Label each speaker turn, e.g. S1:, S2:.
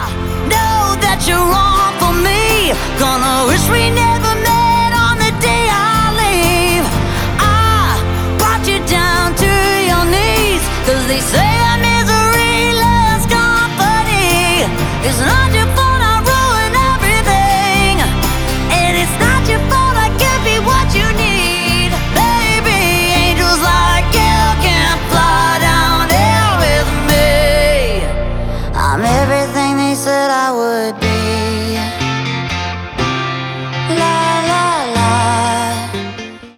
S1: know that you're wrong for me. Gonna wish we never